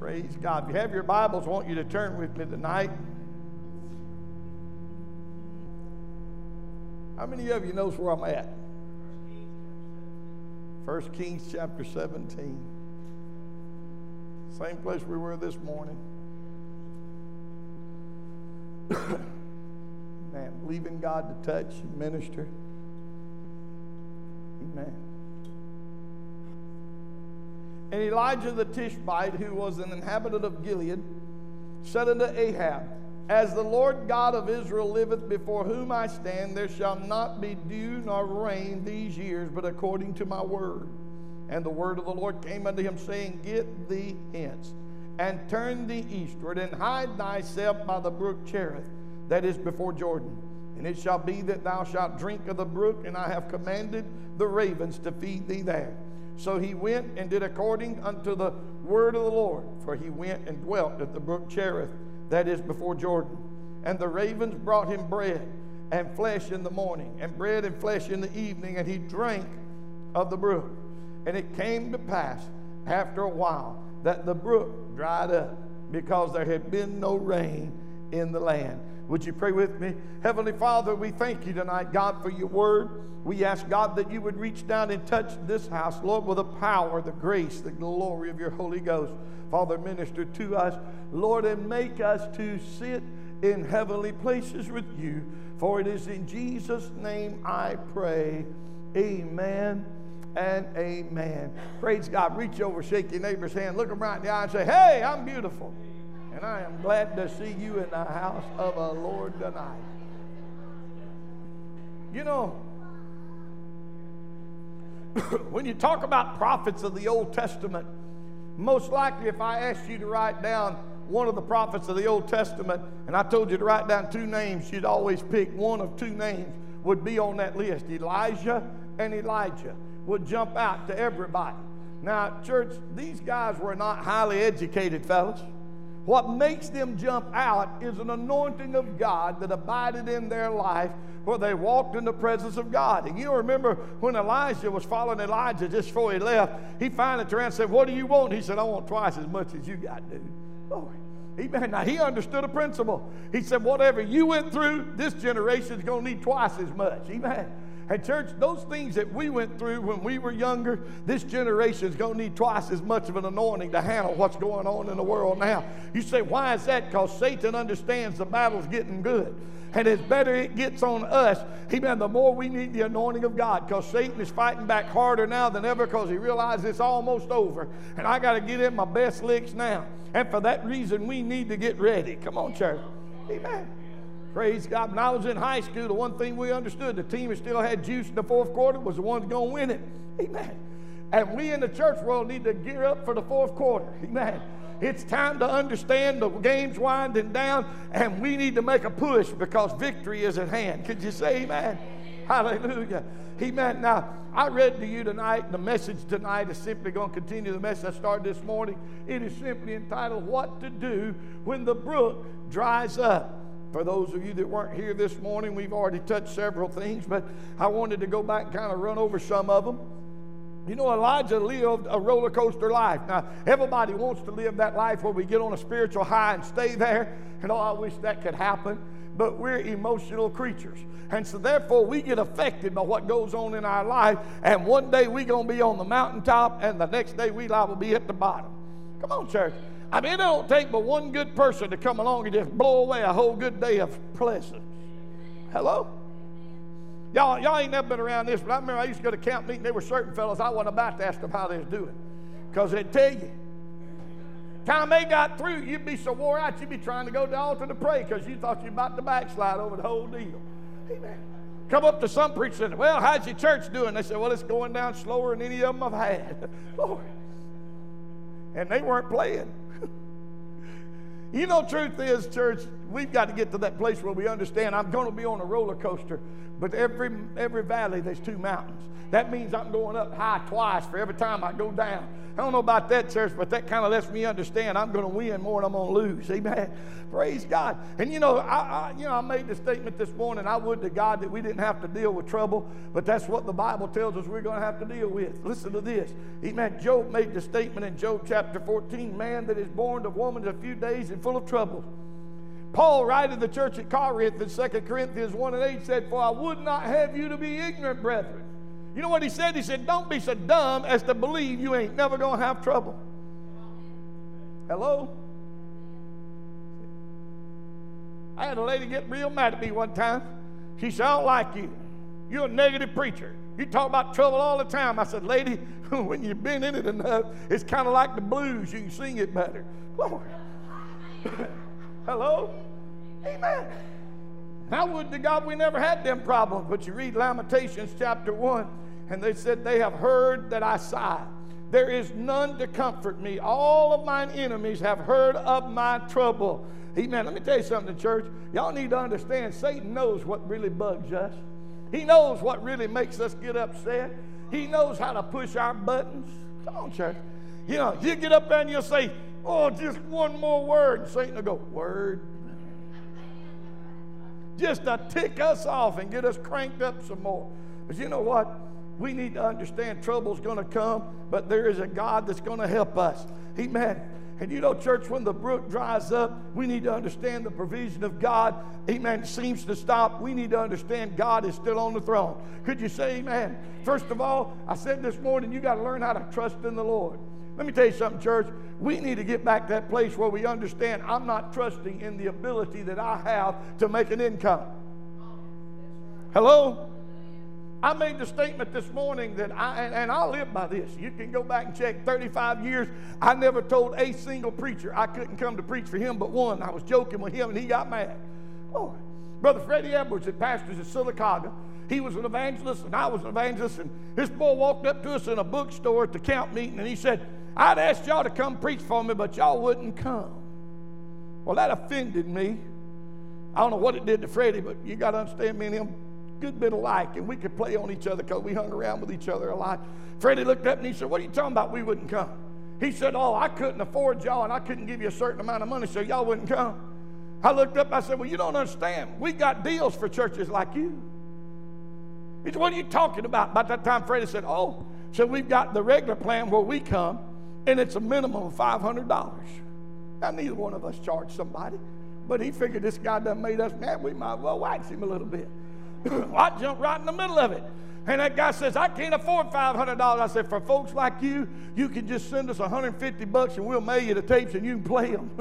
Praise God. If you have your Bibles, I want you to turn with me tonight. How many of you knows where I'm at? 1 Kings chapter 17. Same place we were this morning. Man, believing God to touch and minister. Amen. And Elijah the Tishbite, who was an inhabitant of Gilead, said unto Ahab, As the Lord God of Israel liveth, before whom I stand, there shall not be dew nor rain these years, but according to my word. And the word of the Lord came unto him, saying, Get thee hence, and turn thee eastward, and hide thyself by the brook Cherith, that is before Jordan. And it shall be that thou shalt drink of the brook, and I have commanded the ravens to feed thee there. So he went and did according unto the word of the Lord, for he went and dwelt at the brook Cherith, that is before Jordan. And the ravens brought him bread and flesh in the morning, and bread and flesh in the evening, and he drank of the brook. And it came to pass after a while that the brook dried up, because there had been no rain in the land. Would you pray with me? Heavenly Father, we thank you tonight, God, for your word. We ask, God, that you would reach down and touch this house, Lord, with the power, the grace, the glory of your Holy Ghost. Father, minister to us, Lord, and make us to sit in heavenly places with you. For it is in Jesus' name I pray. Amen and amen. Praise God. Reach over, shake your neighbor's hand, look him right in the eye and say, Hey, I'm beautiful. And I am glad to see you in the house of the Lord tonight. You know, when you talk about prophets of the Old Testament, most likely if I asked you to write down one of the prophets of the Old Testament, and I told you to write down two names, you'd always pick one of two names would be on that list. Elijah and Elijah would jump out to everybody. Now, church, these guys were not highly educated fellas. What makes them jump out is an anointing of God that abided in their life, where they walked in the presence of God. And you remember when Elijah was following Elijah just before he left, he finally turned and said, What do you want? He said, I want twice as much as you got, dude. Glory. Amen. Now, he understood a principle. He said, whatever you went through, this generation is going to need twice as much. Amen. And church, those things that we went through when we were younger, this generation is going to need twice as much of an anointing to handle what's going on in the world now. You say, why is that? Because Satan understands the battle's getting good. And as better it gets on us, amen, the more we need the anointing of God, because Satan is fighting back harder now than ever, because he realizes it's almost over. And I got to get in my best licks now. And for that reason, we need to get ready. Come on, church. Amen. Praise God. When I was in high school, the one thing we understood, the team that still had juice in the fourth quarter was the ones going to win it. Amen. And we in the church world need to gear up for the fourth quarter. Amen. It's time to understand the game's winding down, and we need to make a push because victory is at hand. Could you say amen? Hallelujah. Amen. Now, I read to you tonight, the message tonight is simply going to continue the message I started this morning. It is simply entitled, What to Do When the Brook Dries Up. For those of you that weren't here this morning, we've already touched several things, but I wanted to go back and kind of run over some of them. You know, Elijah lived a roller coaster life. Now, everybody wants to live that life where we get on a spiritual high and stay there. And oh, I wish that could happen. But we're emotional creatures. And so therefore, we get affected by what goes on in our life. And one day we're going to be on the mountaintop, and the next day we liable to be at the bottom. Come on, church. I mean, it don't take but one good person to come along and just blow away a whole good day of pleasure. Hello? Y'all ain't never been around this, but I remember I used to go to camp meeting. There were certain fellows I wasn't about to ask them how they was doing, because they'd tell you. Time they got through, you'd be so wore out, you'd be trying to go to the altar to pray because you thought you were about to backslide over the whole deal. Amen. Come up to some preacher and say, well, how's your church doing? They said, well, it's going down slower than any of them I've had. Lord. And they weren't playing. You know, truth is, church, we've got to get to that place where we understand I'm going to be on a roller coaster, but every valley there's two mountains. That means I'm going up high twice for every time I go down. I don't know about that, church, but that kind of lets me understand I'm going to win more than I'm going to lose. Amen. Praise God. And I made the statement this morning, I would to God that we didn't have to deal with trouble, but that's what the Bible tells us we're going to have to deal with. Listen to this. Amen. Job made the statement in Job chapter 14, man that is born of woman a few days and full of trouble. Paul, writing to the church at Corinth in 2 Corinthians 1:8 said, for I would not have you to be ignorant, brethren. You know what he said? He said, don't be so dumb as to believe you ain't never going to have trouble. Hello? I had a lady get real mad at me one time. She said, I don't like you. You're a negative preacher. You talk about trouble all the time. I said, lady, when you've been in it enough, it's kind of like the blues. You can sing it better. Glory. Hello? Amen. I would to God we never had them problems. But you read Lamentations chapter 1, and they said, they have heard that I sigh. There is none to comfort me. All of mine enemies have heard of my trouble. Amen. Let me tell you something, church. Y'all need to understand Satan knows what really bugs us. He knows what really makes us get upset. He knows how to push our buttons. Come on, church. You know, you get up there and you'll say, oh, just one more word. And Satan will go, word. Just to tick us off and get us cranked up some more. But you know what? We need to understand trouble's going to come, but there is a God that's going to help us. Amen. And you know, church, when the brook dries up, we need to understand the provision of God. Amen. Seems to stop. We need to understand God is still on the throne. Could you say amen? First of all, I said this morning, you got to learn how to trust in the Lord. Let me tell you something, church. We need to get back to that place where we understand I'm not trusting in the ability that I have to make an income. Hello? I made the statement this morning that I live by this. You can go back and check 35 years. I never told a single preacher I couldn't come to preach for him but one. I was joking with him and he got mad. Oh, Brother Freddie Edwards that pastors at Sylacauga, he was an evangelist and I was an evangelist, and this boy walked up to us in a bookstore at the camp meeting and he said, I'd asked y'all to come preach for me, but y'all wouldn't come. Well, that offended me. I don't know what it did to Freddie, but you got to understand me and him good bit alike, and we could play on each other because we hung around with each other a lot. Freddie looked up and he said, what are you talking about we wouldn't come? He said, oh, I couldn't afford y'all and I couldn't give you a certain amount of money so y'all wouldn't come. I looked up and I said, well, you don't understand. We got deals for churches like you. He said, what are you talking about? About that time Freddie said, oh, so we've got the regular plan where we come and it's a minimum of $500. Now, neither one of us charged somebody, but he figured this guy done made us mad. We might well wax him a little bit. I jumped right in the middle of it. And that guy says, I can't afford $500. I said, for folks like you, you can just send us $150 and we'll mail you the tapes and you can play them.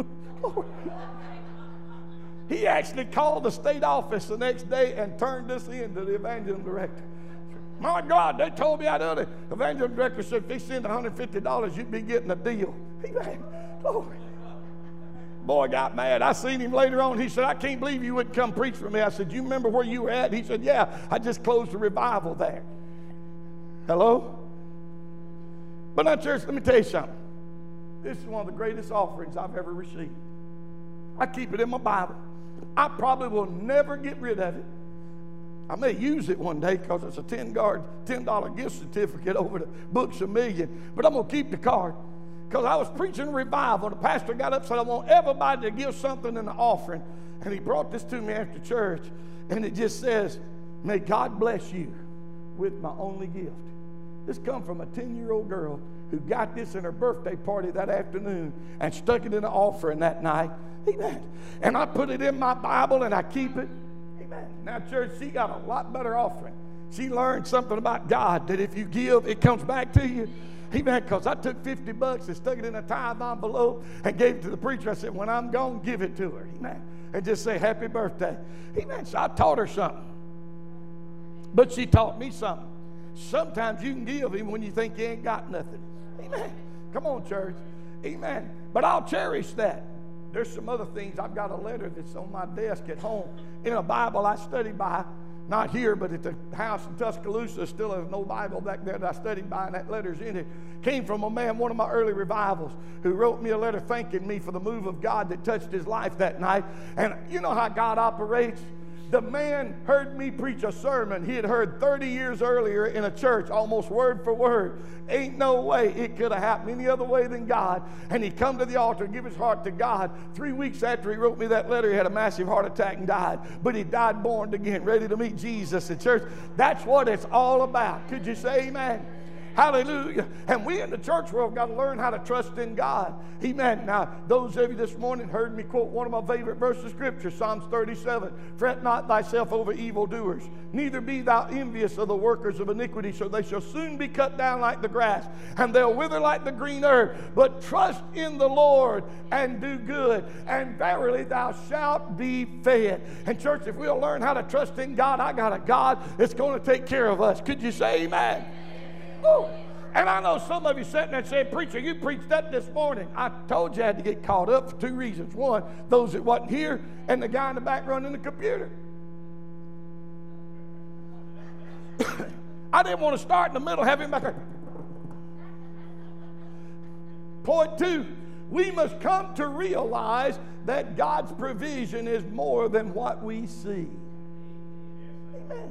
He actually called the state office the next day and turned us in to the evangelism director. My God, they told me out of it. The evangelism director said, if they send $150, you'd be getting a deal. Amen. Glory. Boy got mad. I seen him later on. He said, I can't believe you wouldn't come preach for me. I said, you remember where you were at? He said, yeah, I just closed the revival there. Hello? But now, church, let me tell you something. This is one of the greatest offerings I've ever received. I keep it in my Bible. I probably will never get rid of it. I may use it one day because it's a $10 gift certificate over to Books A Million. But I'm going to keep the card. Because I was preaching a revival, and the pastor got up and said, I want everybody to give something in the offering. And he brought this to me after church, and it just says, may God bless you with my only gift. This come from a 10-year-old girl who got this in her birthday party that afternoon and stuck it in the offering that night. Amen. And I put it in my Bible, and I keep it. Amen. Now, church, she got a lot better offering. She learned something about God, that if you give, it comes back to you. Amen, because I took $50 and stuck it in a tithe envelope and gave it to the preacher. I said, when I'm gone, give it to her. Amen. And just say, happy birthday. Amen. So I taught her something. But she taught me something. Sometimes you can give even when you think you ain't got nothing. Amen. Come on, church. Amen. But I'll cherish that. There's some other things. I've got a letter that's on my desk at home in a Bible I study by. Not here, but at the house in Tuscaloosa, still has no Bible back there that I studied by, and that letter's in it. Came from a man, one of my early revivals, who wrote me a letter thanking me for the move of God that touched his life that night. And you know how God operates. The man heard me preach a sermon he had heard 30 years earlier in a church, almost word for word. Ain't no way it could have happened any other way than God. And he come to the altar and give his heart to God. 3 weeks after he wrote me that letter, he had a massive heart attack and died. But he died born again, ready to meet Jesus in church. That's what it's all about. Could you say amen? Hallelujah. And we in the church world got to learn how to trust in God. Amen. Now, those of you this morning heard me quote one of my favorite verses of Scripture, Psalms 37. Fret not thyself over evildoers, neither be thou envious of the workers of iniquity, so they shall soon be cut down like the grass, and they'll wither like the green herb. But trust in the Lord and do good, and verily thou shalt be fed. And church, if we'll learn how to trust in God, I got a God that's going to take care of us. Could you say amen? Woo. And I know some of you sitting there and saying, preacher, you preached that this morning. I told you I had to get caught up for 2 reasons. One, those that wasn't here, and the guy in the back running the computer. I didn't want to start in the middle, have him back there. Point 2, we must come to realize that God's provision is more than what we see. Amen.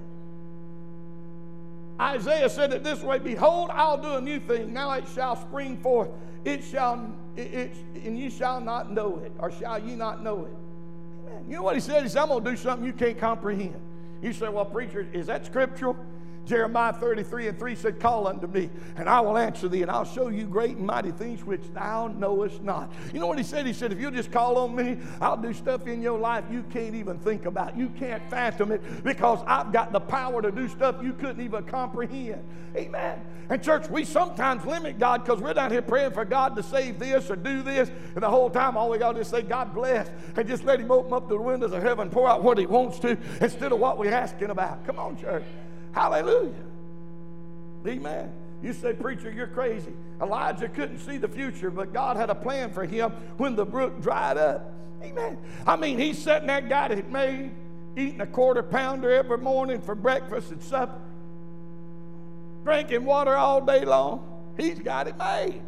Isaiah said it this way, behold, I'll do a new thing. Now it shall spring forth. And you shall not know it. Or shall ye not know it? Amen. You know what he said? He said, I'm going to do something you can't comprehend. You say, well, preacher, is that scriptural? Jeremiah 33:3 said, call unto me, and I will answer thee, and I'll show you great and mighty things which thou knowest not. You know what he said? He said, if you'll just call on me, I'll do stuff in your life you can't even think about. You can't fathom it, because I've got the power to do stuff you couldn't even comprehend. Amen. And church, we sometimes limit God because we're down here praying for God to save this or do this, and the whole time all we got to do is say, God bless, and just let him open up the windows of heaven and pour out what he wants to instead of what we're asking about. Come on, church. Hallelujah. Amen. You say, preacher, you're crazy. Elijah couldn't see the future, but God had a plan for him when the brook dried up. Amen. I mean, he's sitting there, got it made, eating a quarter pounder every morning for breakfast and supper, drinking water all day long. He's got it made.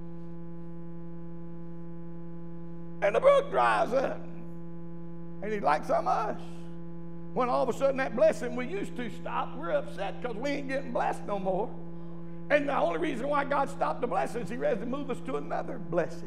And the brook dries up. And he's like some of us. When all of a sudden that blessing we used to stop, we're upset because we ain't getting blessed no more. And the only reason why God stopped the blessing is he ready to move us to another blessing.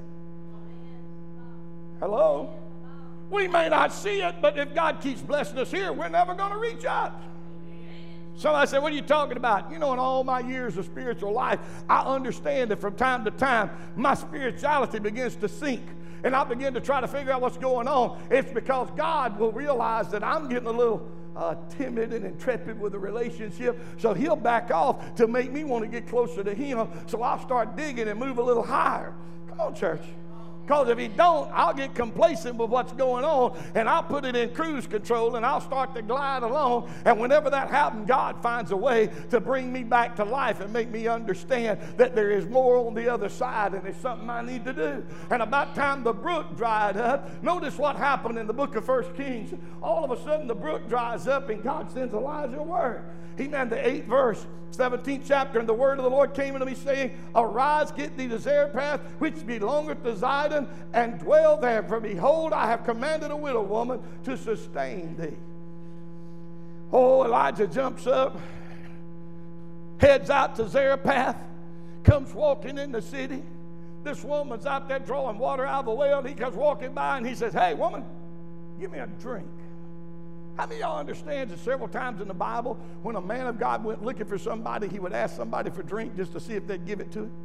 Hello? We may not see it, but if God keeps blessing us here, we're never going to reach up. Somebody said, what are you talking about? You know, in all my years of spiritual life, I understand that from time to time, my spirituality begins to sink. And I begin to try to figure out what's going on. It's because God will realize that I'm getting a little timid and intrepid with a relationship. So he'll back off to make me want to get closer to him. So I'll start digging and move a little higher. Come on, church. Because if he don't, I'll get complacent with what's going on, and I'll put it in cruise control, and I'll start to glide along. And whenever that happens, God finds a way to bring me back to life and make me understand that there is more on the other side, and it's something I need to do. And about time the brook dried up, notice what happened in the book of 1 Kings. All of a sudden, the brook dries up, and God sends Elijah a word. Amen. The 8th verse, 17th chapter, and the word of the Lord came unto me, saying, arise, get thee to Zarephath, which belongeth to Zidon, and dwell there. For behold, I have commanded a widow woman to sustain thee. Oh, Elijah jumps up, heads out to Zarephath, comes walking in the city. This woman's out there drawing water out of a well, and he comes walking by, and he says, hey, woman, give me a drink. How many of y'all understand that several times in the Bible, when a man of God went looking for somebody, he would ask somebody for drink just to see if they'd give it to him?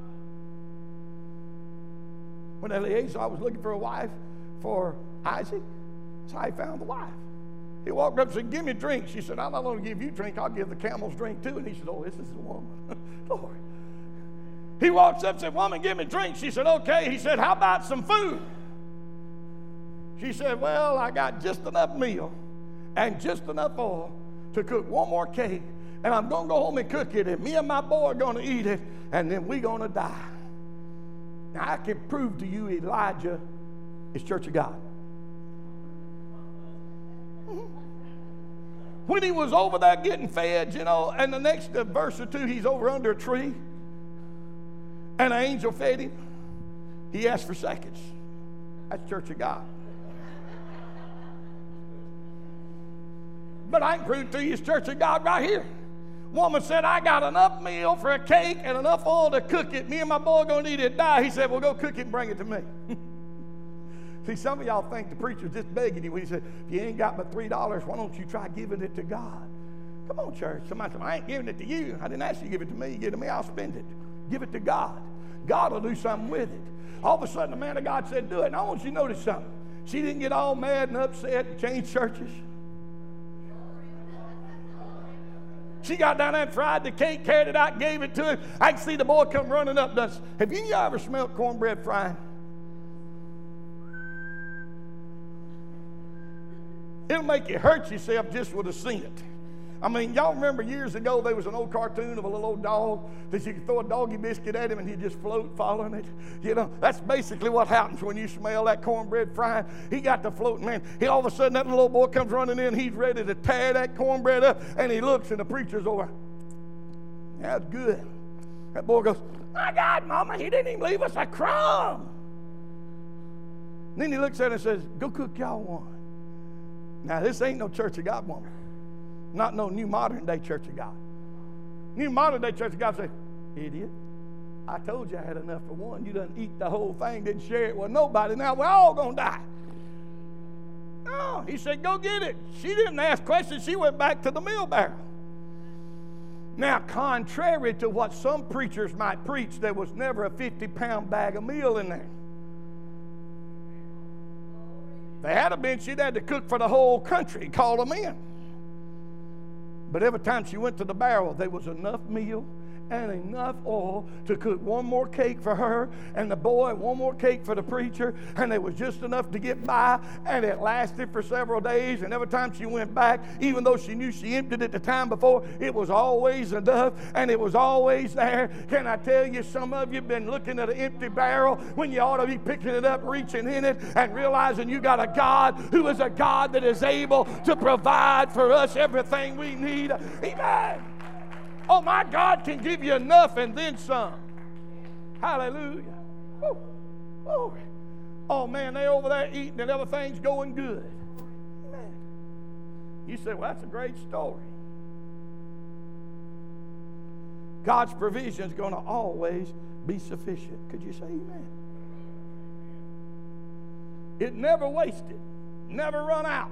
When Eleazar was looking for a wife for Isaac, that's how he found the wife. He walked up and said, give me a drink. She said, I'm not going to give you drink. I'll give the camels drink too. And he said, oh, this is the woman. Lord. He walks up and said, woman, give me a drink. She said, okay. He said, how about some food? She said, well, I got just enough meal and just enough oil to cook one more cake, and I'm going to go home and cook it, and me and my boy are going to eat it, and then we're going to die. Now, I can prove to you Elijah is Church of God. When he was over there getting fed, you know, and the next verse or two, he's over under a tree, and an angel fed him. He asked for seconds. That's Church of God. But I can prove to you it's Church of God right here. Woman said, I got enough meal for a cake and enough oil to cook it. Me and my boy going to eat it, die. He said, well, go cook it and bring it to me. See, some of y'all think the preacher's just begging you when he said, if you ain't got but $3, why don't you try giving it to God? Come on, church. Somebody said, I ain't giving it to you. I didn't ask you to give it to me. You give it to me, I'll spend it. Give it to God. God will do something with it. All of a sudden, the man of God said, do it. And I want you to notice something. She didn't get all mad and upset and change churches. She got down there and fried the cake, carried it out, gave it to him. I can see the boy come running up. Have you ever smelled cornbread frying? It'll make you hurt yourself just with a scent. I mean, y'all remember years ago there was an old cartoon of a little old dog that you could throw a doggy biscuit at him and he'd just float following it. You know, that's basically what happens when you smell that cornbread frying. He got to float, man. All of a sudden that little old boy comes running in. He's ready to tear that cornbread up, and he looks and the preacher's over. That's good. That boy goes, my God, Mama, he didn't even leave us a crumb. And then he looks at her and says, go cook y'all one. Now, this ain't no Church of God woman. Not no new modern day Church of God. New modern day Church of God say, idiot, I told you I had enough for one. You done eat the whole thing, didn't share it with nobody. Now we're all going to die. No, he said, go get it. She didn't ask questions. She went back to the meal barrel. Now, contrary to what some preachers might preach, there was never a 50-pound bag of meal in there. If they had been, she'd had to cook for the whole country, call them in. But every time she went to the barrel, there was enough meal and enough oil to cook one more cake for her and the boy, one more cake for the preacher, and there was just enough to get by, and it lasted for several days. And every time she went back, even though she knew she emptied it the time before, it was always enough and it was always there. Can I tell you, some of you have been looking at an empty barrel when you ought to be picking it up, reaching in it, and realizing you got a God who is a God that is able to provide for us everything we need. Amen. Oh, my God can give you enough and then some. Hallelujah. Woo. Glory. Oh, man, they're over there eating and everything's going good. Amen. You say, well, that's a great story. God's provision is going to always be sufficient. Could you say amen? It never wasted, never run out.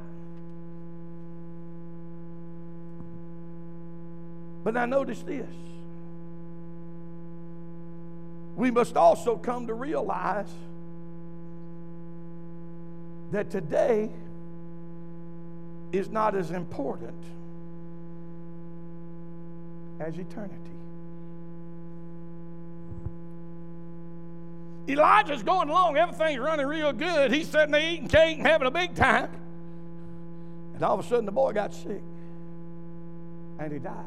But now notice this. We must also come to realize that today is not as important as eternity. Elijah's going along, everything's running real good. He's sitting there eating cake and having a big time. And all of a sudden the boy got sick and he died.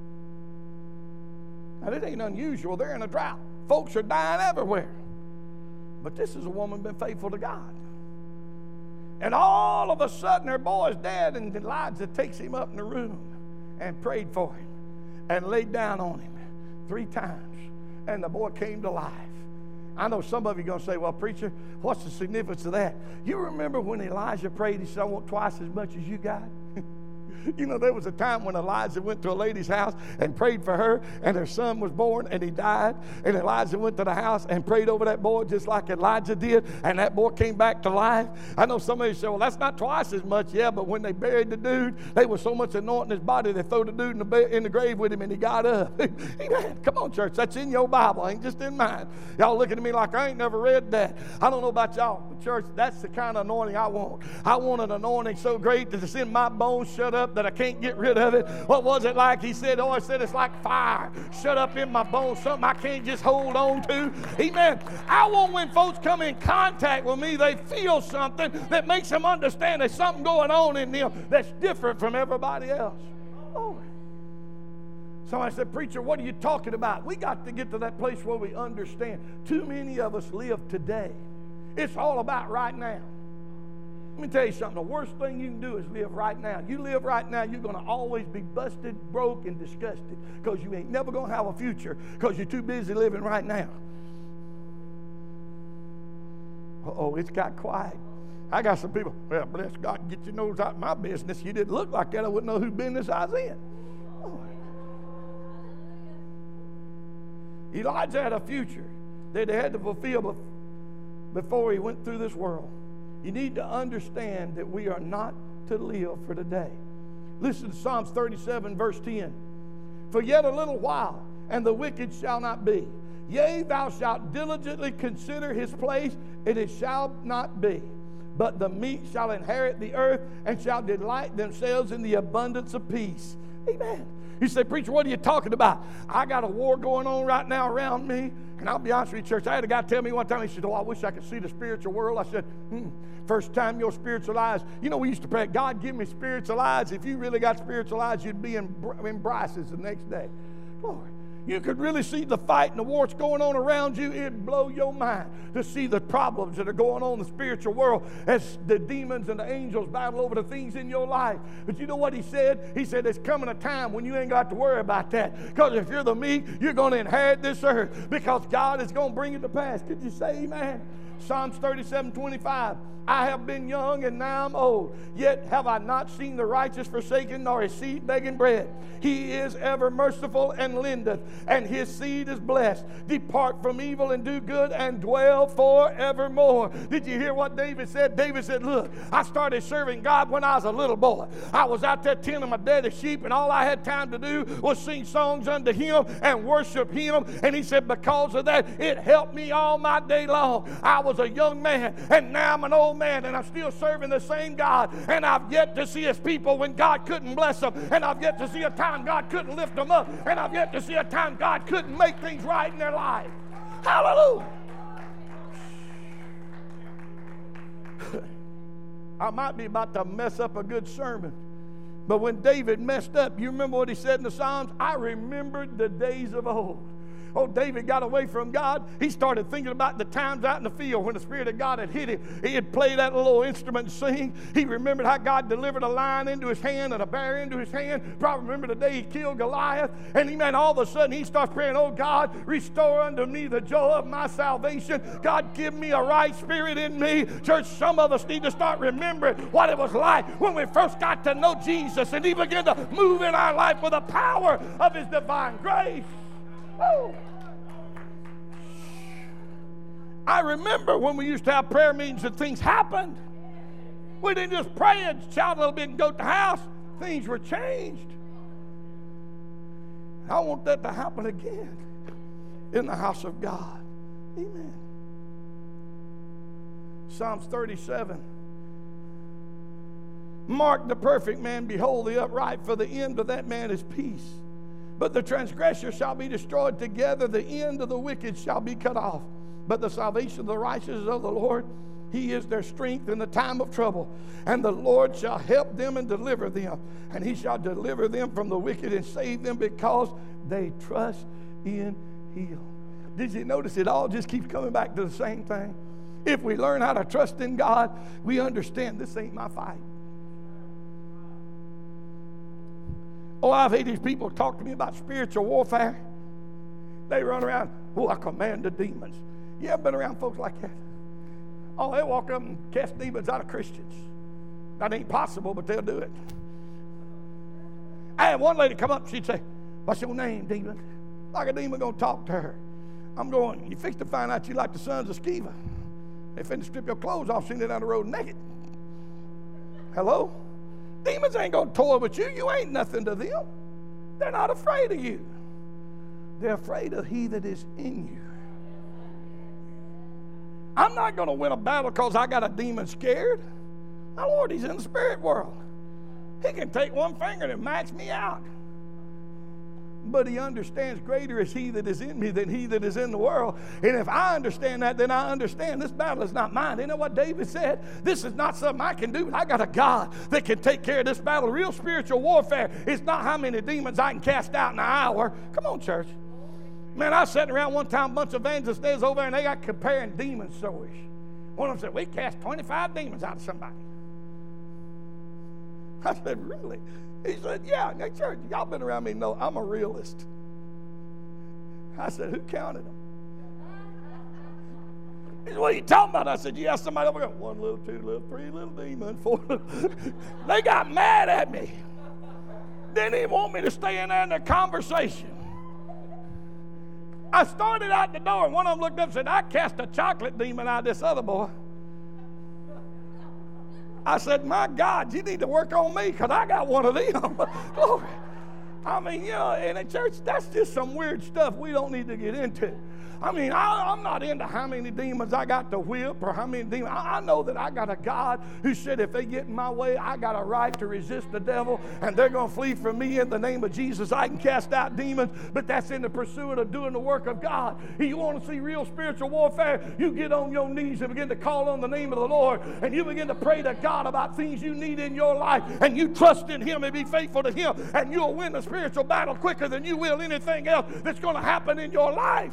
Now, this ain't unusual. They're in a drought. Folks are dying everywhere. But this is a woman been faithful to God. And all of a sudden, her boy's dead, and Elijah takes him up in the room and prayed for him and laid down on him 3 times. And the boy came to life. I know some of you are going to say, well, preacher, what's the significance of that? You remember when Elijah prayed, he said, I want twice as much as you got? You know, there was a time when Elijah went to a lady's house and prayed for her, and her son was born, and he died. And Elijah went to the house and prayed over that boy just like Elijah did, and that boy came back to life. I know somebody say, well, that's not twice as much. Yeah, but when they buried the dude, there was so much anointing in his body, they threw the dude in the grave with him, and he got up. Amen. Come on, church. That's in your Bible. Ain't just in mine. Y'all looking at me like I ain't never read that. I don't know about y'all, but church, that's the kind of anointing I want. I want an anointing so great that it's in my bones shut up that I can't get rid of it. What was it like? He said, oh, I said it's like fire shut up in my bones, something I can't just hold on to. Amen. I want when folks come in contact with me, they feel something that makes them understand there's something going on in them that's different from everybody else. Oh. Somebody said, preacher, what are you talking about? We got to get to that place where we understand. Too many of us live today. It's all about right now. Let me tell you something. The worst thing you can do is live right now. You live right now, you're going to always be busted, broke, and disgusted because you ain't never going to have a future because you're too busy living right now. Uh-oh, it's got quiet. I got some people, well, bless God, get your nose out of my business. You didn't look like that. I wouldn't know whose business I was in. Oh. Elijah had a future that they had to fulfill before he went through this world. You need to understand that we are not to live for today. Listen to Psalms 37, verse 10. For yet a little while, and the wicked shall not be. Yea, thou shalt diligently consider his place, and it shall not be. But the meek shall inherit the earth, and shall delight themselves in the abundance of peace. Amen. You say, preacher, what are you talking about? I got a war going on right now around me. And I'll be honest with you, church, I had a guy tell me one time, he said, oh, I wish I could see the spiritual world. I said, first time your spiritual eyes. You know, we used to pray, God, give me spiritual eyes. If you really got spiritual eyes, you'd be in Bryce's the next day. Lord, you could really see the fight and the war that's going on around you. It'd blow your mind to see the problems that are going on in the spiritual world as the demons and the angels battle over the things in your life. But you know what he said? He said, there's coming a time when you ain't got to worry about that. Because if you're the meek, you're going to inherit this earth because God is going to bring it to pass. Could you say amen? Psalms 37:25. I have been young and now I'm old, yet have I not seen the righteous forsaken, nor his seed begging bread. He is ever merciful and lendeth, and his seed is blessed. Depart from evil and do good and dwell forevermore. Did you hear what David said? David said, look, I started serving God when I was a little boy. I was out there tending my daddy's sheep, and all I had time to do was sing songs unto him and worship him. And he said, because of that, it helped me all my day long. I was a young man, and now I'm an old man, and I'm still serving the same God. And I've yet to see his people when God couldn't bless them, and I've yet to see a time God couldn't lift them up, and I've yet to see a time God couldn't make things right in their life. Hallelujah. I might be about to mess up a good sermon, but when David messed up, you remember what he said in the Psalms? I remembered the days of old. Oh, David got away from God. He started thinking about the times out in the field when the Spirit of God had hit him. He had played that little instrument and sing. He remembered how God delivered a lion into his hand and a bear into his hand. Probably remember the day he killed Goliath. And all of a sudden he starts praying, oh God, restore unto me the joy of my salvation. God, give me a right spirit in me. Church, some of us need to start remembering what it was like when we first got to know Jesus, and he began to move in our life with the power of his divine grace. Oh. I remember when we used to have prayer meetings and things happened. We didn't just pray and shout a little bit and go to the house. Things were changed. I want that to happen again in the house of God. Amen. Psalms 37. Mark the perfect man, behold the upright, for the end of that man is peace. But the transgressor shall be destroyed together, the end of the wicked shall be cut off. But the salvation of the righteous is of the Lord. He is their strength in the time of trouble. And the Lord shall help them and deliver them. And he shall deliver them from the wicked and save them because they trust in him. Did you notice it all just keeps coming back to the same thing? If we learn how to trust in God, we understand this ain't my fight. Oh, I've had these people talk to me about spiritual warfare. They run around, oh, I command the demons. You ever been around folks like that? Oh, they walk up and cast demons out of Christians. That ain't possible, but they'll do it. I had one lady come up, she'd say, what's your name, demon? Like a demon going to talk to her. I'm going, you fix to find out you like the sons of Sceva. They finna strip your clothes off, send you down the road naked. Hello? Demons ain't going to toy with you. You ain't nothing to them. They're not afraid of you. They're afraid of he that is in you. I'm not going to win a battle because I got a demon scared. My Lord, he's in the spirit world. He can take one finger and match me out. But he understands greater is he that is in me than he that is in the world. And if I understand that, then I understand this battle is not mine. You know what David said? This is not something I can do, but I got a God that can take care of this battle. Real spiritual warfare is not how many demons I can cast out in an hour. Come on, church. Man, I was sitting around one time, a bunch of evangelists, they was over there, and they got comparing demon stories. One of them said, we cast 25 demons out of somebody. I said, really? He said, yeah, now, church, y'all been around me, know I'm a realist. I said, who counted them? He said, what are you talking about? I said, you ask somebody over there, 1 little, 2 little, 3 little demon, 4 little. They got mad at me. Didn't even want me to stay in there in the conversation. I started out the door, and one of them looked up and said, I cast a chocolate demon out of this other boy. I said, my God, you need to work on me because I got one of them. Glory. I mean, in a church, that's just some weird stuff we don't need to get into. I mean, I'm not into how many demons I got to whip or how many demons. I know that I got a God who said if they get in my way, I got a right to resist the devil, and they're going to flee from me in the name of Jesus. I can cast out demons, but that's in the pursuit of doing the work of God. You want to see real spiritual warfare? You get on your knees and begin to call on the name of the Lord, and you begin to pray to God about things you need in your life, and you trust in Him and be faithful to Him, and you'll win the spiritual battle quicker than you will anything else that's going to happen in your life.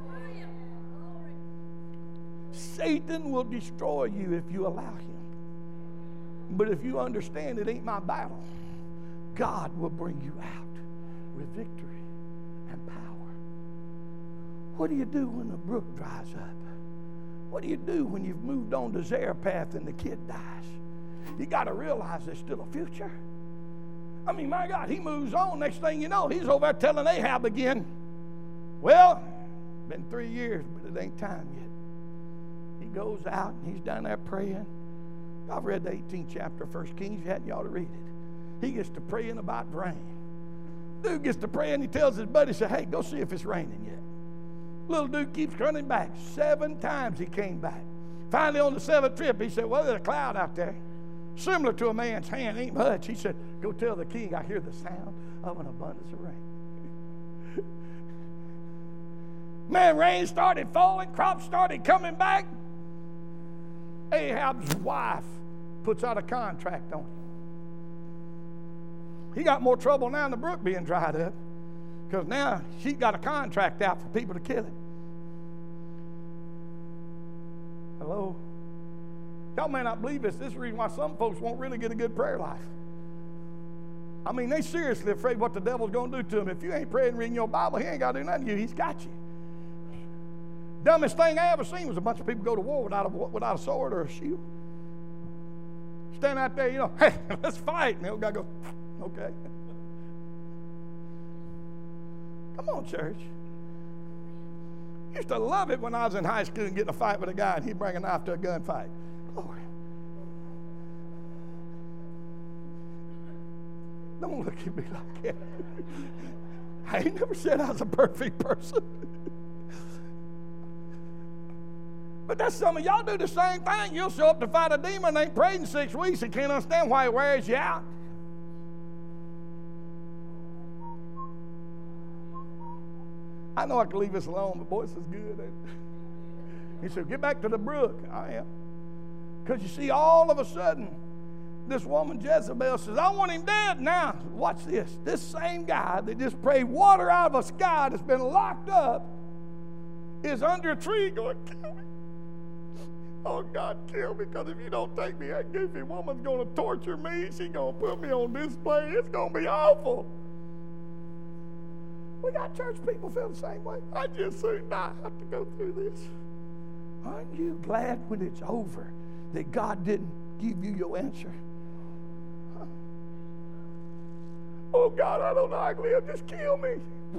Satan will destroy you if you allow him. But if you understand it ain't my battle, God will bring you out with victory and power. What do you do when the brook dries up? What do you do when you've moved on to Zarephath and the kid dies? You got to realize there's still a future. I mean, my God, he moves on. Next thing you know, he's over there telling Ahab again, well, been 3 years, but it ain't time yet. He goes out and he's down there praying. I've read the 18th chapter of 1 Kings. If you hadn't, you ought to read it. He gets to praying about rain. Dude gets to praying. He tells his buddy, say, hey, go see if it's raining yet. Little dude keeps running back. 7 times he came back. Finally, on the 7th trip, he said, well, there's a cloud out there. Similar to a man's hand. Ain't much. He said, go tell the king I hear the sound of an abundance of rain. Man, rain started falling. Crops started coming back. Ahab's wife puts out a contract on him. He got more trouble now than the brook being dried up, because now she got a contract out for people to kill him. Hello? Y'all may not believe this. This is the reason why some folks won't really get a good prayer life. I mean, they seriously afraid what the devil's going to do to them. If you ain't praying and reading your Bible, he ain't got to do nothing to you. He's got you. Dumbest thing I ever seen was a bunch of people go to war without a sword or a shield. Stand out there, hey, let's fight. And the old guy goes, okay. Come on, church. Used to love it when I was in high school and getting a fight with a guy and he'd bring a knife to a gunfight. Glory. Don't look at me like that. I ain't never said I was a perfect person. But that's some of y'all do the same thing. You'll show up to fight a demon and ain't prayed in 6 weeks and can't understand why it wears you out. I know I can leave this alone, but boy, this is good. He said, get back to the brook. I am. Because you see, all of a sudden, this woman Jezebel says, I want him dead now. Watch this. This same guy that just prayed water out of a sky that's been locked up is under a tree going, kill me. Oh, God, kill me, because if you don't take me, that goofy woman's going to torture me. She's going to put me on display. It's going to be awful. We got church people feel the same way. I just soon not have to go through this. Aren't you glad when it's over that God didn't give you your answer? Huh? Oh, God, I don't know how to live. Just kill me.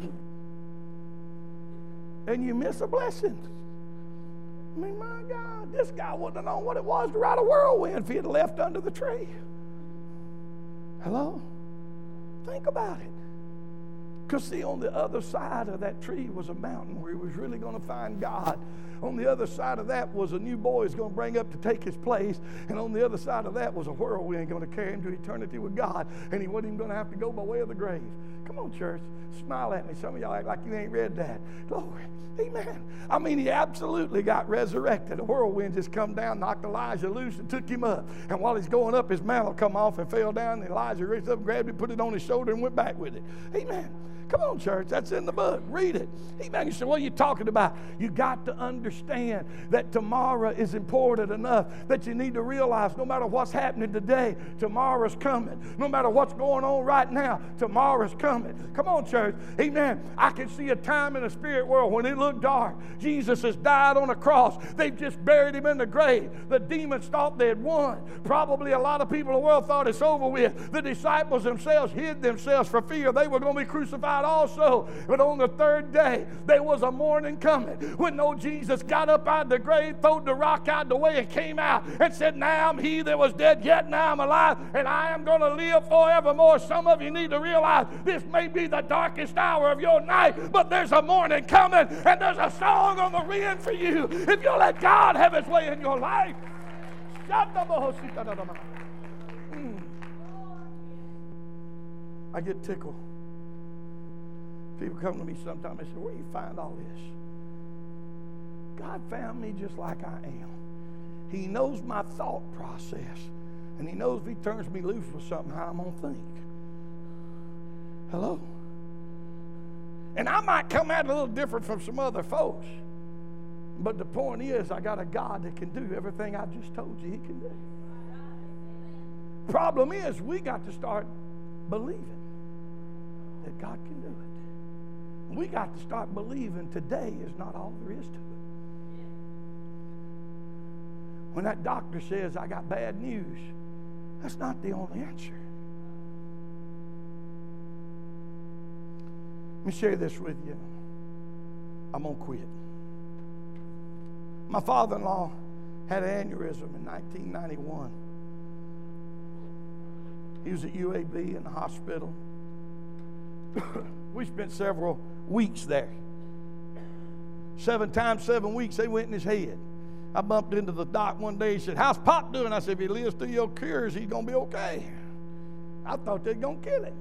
And you miss a blessing. I mean, my God, this guy wouldn't have known what it was to ride a whirlwind if he had left under the tree. Hello? Think about it. Because, see, on the other side of that tree was a mountain where he was really going to find God. On the other side of that was a new boy he's going to bring up to take his place. And on the other side of that was a whirlwind going to carry him to eternity with God. And he wasn't even going to have to go by way of the grave. Come on, church. Smile at me. Some of y'all act like you ain't read that. Glory. Amen. I mean, he absolutely got resurrected. A whirlwind just come down, knocked Elijah loose, and took him up. And while he's going up, his mantle come off and fell down. And Elijah reached up, grabbed it, put it on his shoulder, and went back with it. Amen. Come on, church. That's in the book. Read it. Amen. You say, what are you talking about? You got to understand that tomorrow is important enough that you need to realize no matter what's happening today, tomorrow's coming. No matter what's going on right now, tomorrow's coming. Come on, church. Amen. I can see a time in the spirit world when it looked dark. Jesus has died on a cross. They've just buried him in the grave. The demons thought they had won. Probably a lot of people in the world thought it's over with. The disciples themselves hid themselves for fear they were going to be crucified also. But on the third day, there was a morning coming when old Jesus got up out of the grave, threw the rock out of the way, and came out and said, now I'm he that was dead, yet now I'm alive, and I am going to live forevermore. Some of you need to realize this may be the darkest hour of your night, but there's a morning coming, and there's a song on the wind for you if you'll let God have his way in your life. I get tickled. People come to me sometimes and say, where do you find all this? God found me just like I am. He knows my thought process. And he knows if he turns me loose with something, how I'm going to think. Hello? And I might come at it a little different from some other folks. But the point is, I got a God that can do everything I just told you he can do. Problem is, we got to start believing that God can do it. We got to start believing today is not all there is to it. When that doctor says, I got bad news, that's not the only answer. Let me share this with you. I'm going to quit. My father-in-law had an aneurysm in 1991. He was at UAB in the hospital. We spent several weeks there. 7 times 7 weeks, they went in his head. I bumped into the doc one day. He said, how's Pop doing? I said, if he lives through your cures, he's going to be okay. I thought they were going to kill him.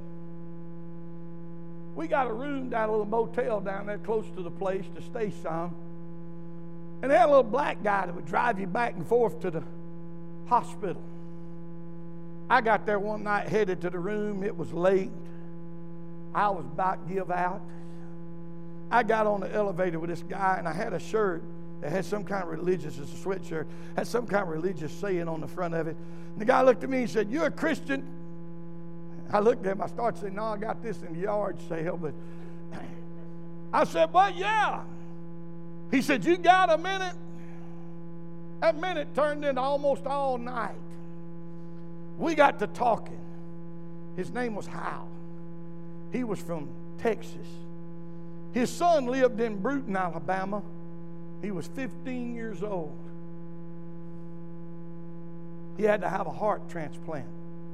We got a room down a little motel down there close to the place to stay some. And they had a little black guy that would drive you back and forth to the hospital. I got there one night, headed to the room. It was late. I was about to give out. I got on the elevator with this guy, and I had a shirt that had some kind of religious, it's a sweatshirt, had some kind of religious saying on the front of it. And the guy looked at me and said, you're a Christian? I looked at him. I started saying, no, I got this in the yard sale. But I said, well, yeah. He said, you got a minute? That minute turned into almost all night. We got to talking. His name was Hal. He was from Texas. His son lived in Bruton, Alabama. He was 15 years old. He had to have a heart transplant.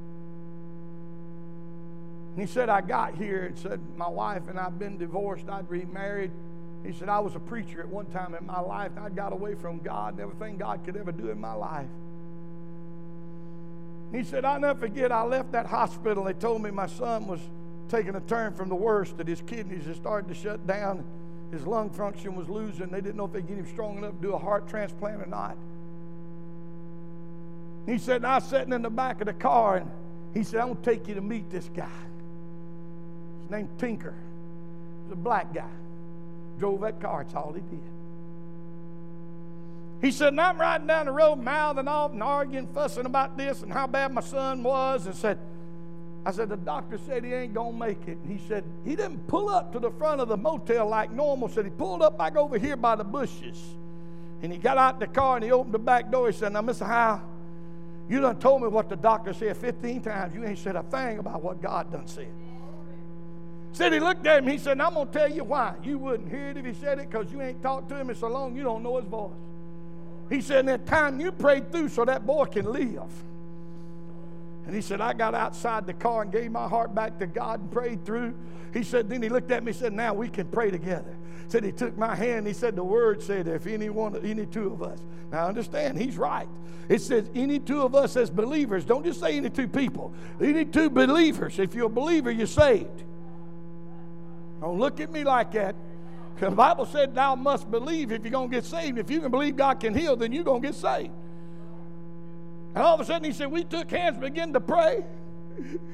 And he said, I got here and said, my wife and I've been divorced. I'd remarried. He said, I was a preacher at one time in my life. I got away from God and everything God could ever do in my life. He said, I'll never forget, I left that hospital. They told me my son was taking a turn from the worst, that his kidneys had started to shut down. His lung function was losing. They didn't know if they'd get him strong enough to do a heart transplant or not. He said, I was sitting in the back of the car, and he said, I'm going to take you to meet this guy. His name's Tinker. He's a black guy. Drove that car. That's all he did. He said, and I'm riding down the road, mouthing off and arguing, fussing about this and how bad my son was, and said, I said, the doctor said he ain't going to make it. And he said, he didn't pull up to the front of the motel like normal. Said he pulled up back over here by the bushes. And he got out the car and he opened the back door. He said, now, Mr. Howe, you done told me what the doctor said 15 times. You ain't said a thing about what God done said. Said he looked at him. He said, I'm going to tell you why. You wouldn't hear it if he said it because you ain't talked to him in so long you don't know his voice. He said, in that time you prayed through so that boy can live. And he said, I got outside the car and gave my heart back to God and prayed through. He said, then he looked at me and said, now we can pray together. Said he took my hand and he said, the word said, if any two of us. Now understand, he's right. It says any two of us as believers. Don't just say any two people. Any two believers. If you're a believer, you're saved. Don't look at me like that. Because the Bible said thou must believe if you're going to get saved. If you can believe God can heal, then you're going to get saved. And all of a sudden he said, we took hands and began to pray.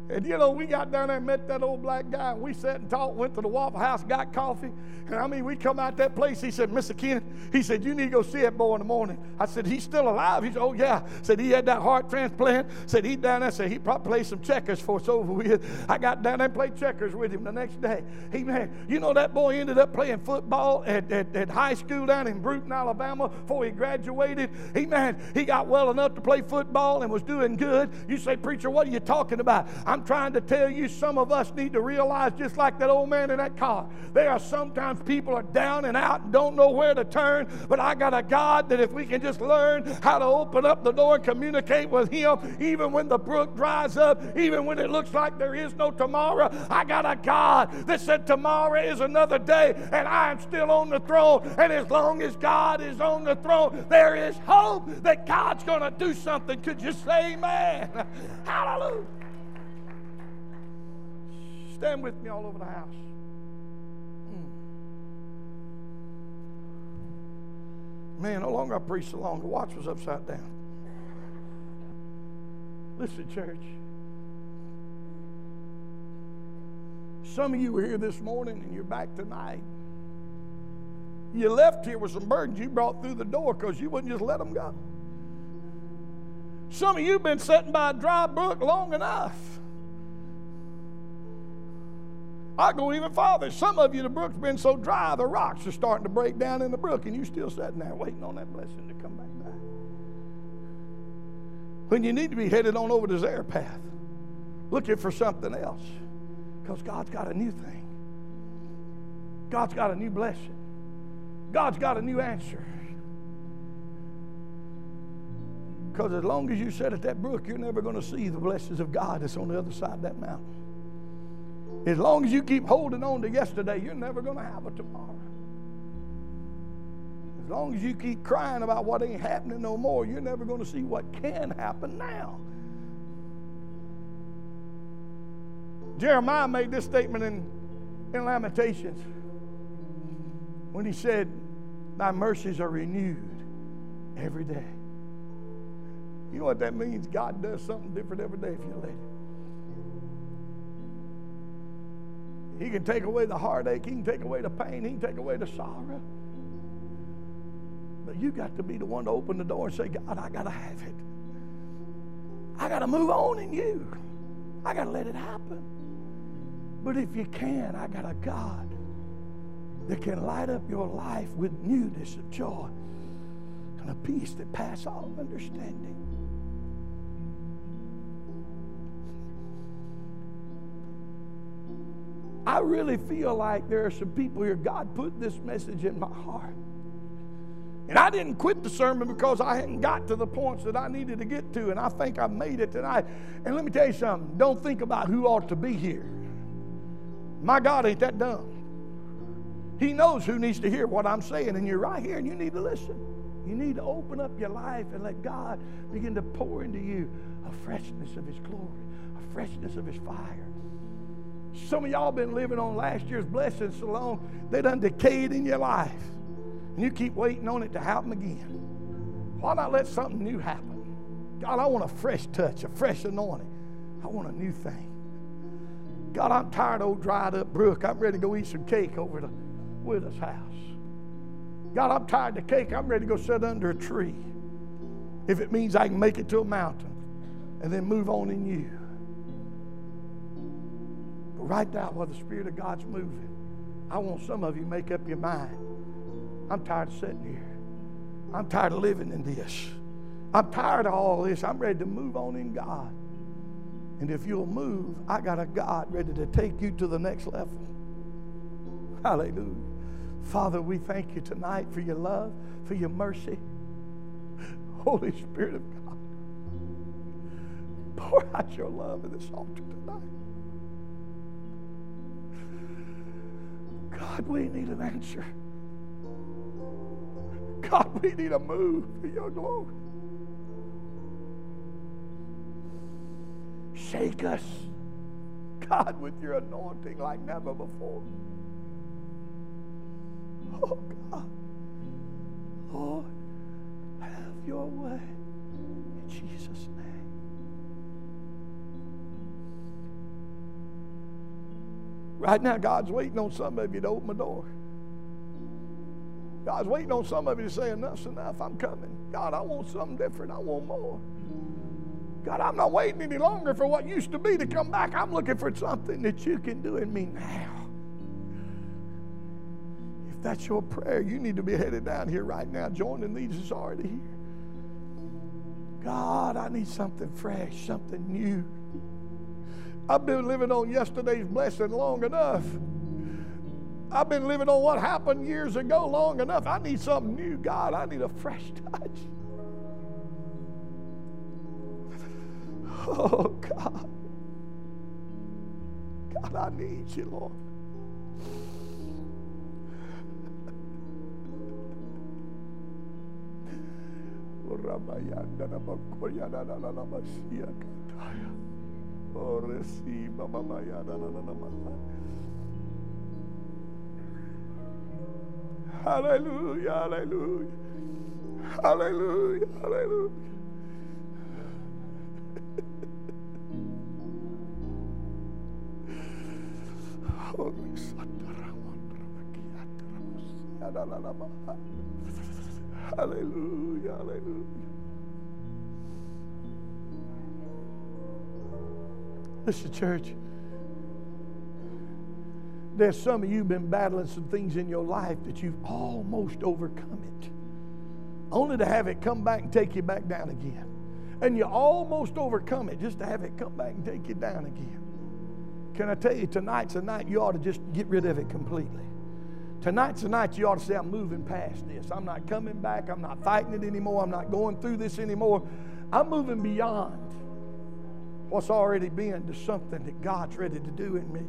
And you know, we got down there and met that old black guy, and we sat and talked, went to the Waffle House, got coffee. And I mean, we come out that place, he said, Mr. Kenneth, he said, you need to go see that boy in the morning. I said, he's still alive? He said, oh yeah. Said he had that heart transplant. Said he down there, said he probably played some checkers for us over with. I got down there and played checkers with him the next day. He, man, you know, that boy ended up playing football at high school down in Bruton, Alabama before he graduated. He got well enough to play football and was doing good. You say, preacher, what are you talking about? I'm trying to tell you, some of us need to realize, just like that old man in that car, there are sometimes people are down and out and don't know where to turn, but I got a God that if we can just learn how to open up the door and communicate with him, even when the brook dries up, even when it looks like there is no tomorrow, I got a God that said tomorrow is another day and I am still on the throne, and as long as God is on the throne, there is hope that God's going to do something. Could you say amen? Hallelujah. Stand with me all over the house. Man, no longer I preach so long. The watch was upside down. Listen, church. Some of you were here this morning and you're back tonight. You left here with some burdens you brought through the door because you wouldn't just let them go. Some of you have been sitting by a dry brook long enough. I go even farther. Some of you, the brook's been so dry, the rocks are starting to break down in the brook, and you're still sitting there waiting on that blessing to come back by. When you need to be headed on over to Zarephath, looking for something else, because God's got a new thing. God's got a new blessing. God's got a new answer. Because as long as you sit at that brook, you're never going to see the blessings of God that's on the other side of that mountain. As long as you keep holding on to yesterday, you're never going to have a tomorrow. As long as you keep crying about what ain't happening no more, you're never going to see what can happen now. Jeremiah made this statement in Lamentations when he said, thy mercies are renewed every day. You know what that means? God does something different every day if you let it. He can take away the heartache. He can take away the pain. He can take away the sorrow. But you got to be the one to open the door and say, God, I got to have it. I got to move on in you. I got to let it happen. But if you can, I got a God that can light up your life with newness of joy and a peace that passes all understanding. I really feel like there are some people here, God put this message in my heart. And I didn't quit the sermon because I hadn't got to the points that I needed to get to, and I think I made it tonight. And let me tell you something, don't think about who ought to be here. My God ain't that dumb. He knows who needs to hear what I'm saying, and you're right here, and you need to listen. You need to open up your life and let God begin to pour into you a freshness of His glory, a freshness of His fire. Some of y'all been living on last year's blessings so long, they done decayed in your life. And you keep waiting on it to happen again. Why not let something new happen? God, I want a fresh touch, a fresh anointing. I want a new thing. God, I'm tired of old dried up brook. I'm ready to go eat some cake over to Widow's house. God, I'm tired of cake. I'm ready to go sit under a tree. If it means I can make it to a mountain and then move on in you. But right now, while the Spirit of God's moving, I want some of you to make up your mind. I'm tired of sitting here. I'm tired of living in this. I'm tired of all this. I'm ready to move on in God. And if you'll move, I got a God ready to take you to the next level. Hallelujah. Father, we thank you tonight for your love, for your mercy. Holy Spirit of God, pour out your love in this altar tonight. God, we need an answer. God, we need a move for your glory. Shake us, God, with your anointing like never before. Oh, God. Lord, have your way in Jesus' name. Right now, God's waiting on some of you to open the door. God's waiting on some of you to say, enough's enough. I'm coming. God, I want something different. I want more. God, I'm not waiting any longer for what used to be to come back. I'm looking for something that you can do in me now. If that's your prayer, you need to be headed down here right now. Joining these is already here. God, I need something fresh, something new. I've been living on yesterday's blessing long enough. I've been living on what happened years ago long enough. I need something new. God, I need a fresh touch. Oh, God. God, I need you, Lord. Hallelujah, hallelujah, hallelujah, hallelujah. Hallelujah, hallelujah. Listen, church. There's some of you been battling some things in your life that you've almost overcome it, only to have it come back and take you back down again. And you almost overcome it just to have it come back and take you down again. Can I tell you, tonight's the night you ought to just get rid of it completely. Tonight's the night you ought to say, I'm moving past this. I'm not coming back. I'm not fighting it anymore. I'm not going through this anymore. I'm moving beyond what's already been to something that God's ready to do in me.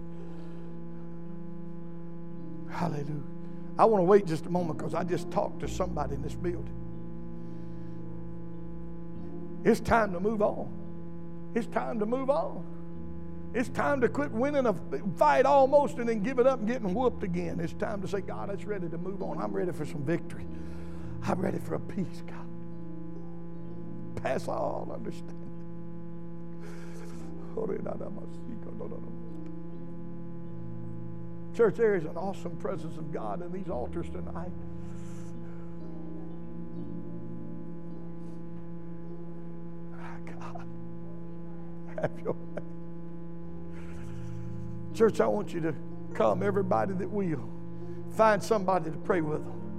Hallelujah. I want to wait just a moment because I just talked to somebody in this building. It's time to move on. It's time to move on. It's time to quit winning a fight almost and then give it up and getting whooped again. It's time to say, God, it's ready to move on. I'm ready for some victory. I'm ready for a peace, God. Pass all understanding. Church, there is an awesome presence of God in these altars tonight. God, have your way. Church, I want you to come, everybody that will. Find somebody to pray with them.